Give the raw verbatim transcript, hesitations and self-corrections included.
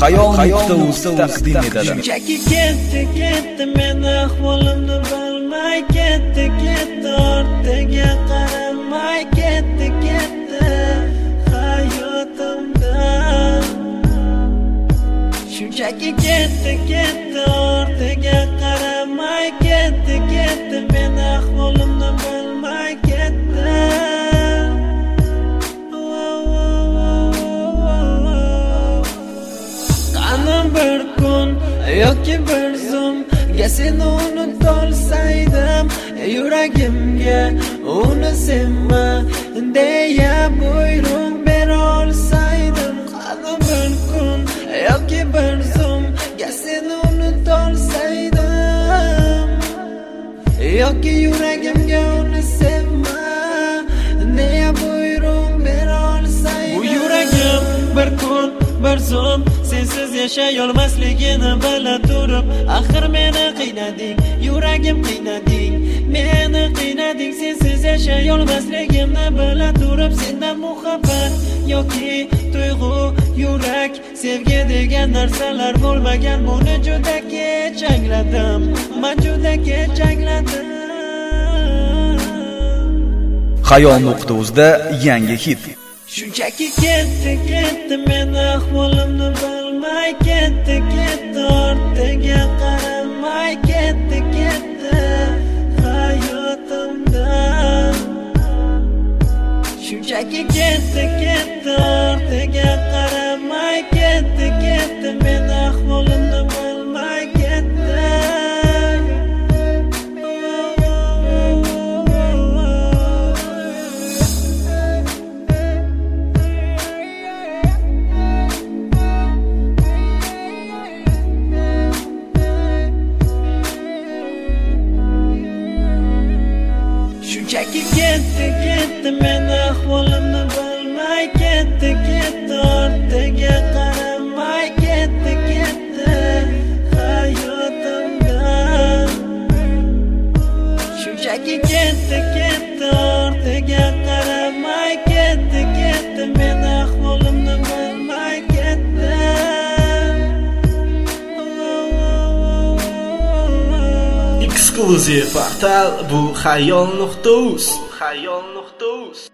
Xayol nuqta uz taqdim etadi. Shunchaki ketdi ketdi men ahvolimni bilmay ketdi ketdi ortiga qaramay ketdi ketdi hayotimdan. Shunchaki ketdi ketdi ortiga qaramay ketdi ketdi men ahvolimni bilmay ketdi. Qanim bir kun yoki bir zum seni unutolsaydim, yuragimga uni senma deya buyruq bera olsaydim. Qanim bir kun yoki bir zum seni unutolsaydim, yoki yuragimga uni senma deya buyruq bera olsaydim. Bu yuragim bir kun bir zum sensiz yashay olmasligini bila turib, axir meni qiynading, yuragim qiynading, meni qiynading. Sensiz yashay olmasligimni bila turib, sendan muhabbat yoki tuyg'u, yurak, sevgi degan narsalar bo'lmagan. Buni juda kech angladim, men juda kech angladim. Xayol nuqta uzda yangi hit. Shunchaki ketdi ketdi men ahvolimni bilmay ketdi ketdi ortiga qaramay ketdi ketdi hayotimdan. Shunchaki ketdi ketdi ortiga qaramay ketdi ketdi men ahvolimni bilmay ketdi. Shunchaki ketdi ketdi men ahvolimni bilmay ketdi ketdi ortiga qaramay ketdi ketdi hayotimdan. Shunchaki ketdi ketdi ortiga qaramay ketdi ketdi men ahvolimni bilmay ketdi. Eksklyuziv portal bu xayol nuqta uz. Xayol nuqta uz.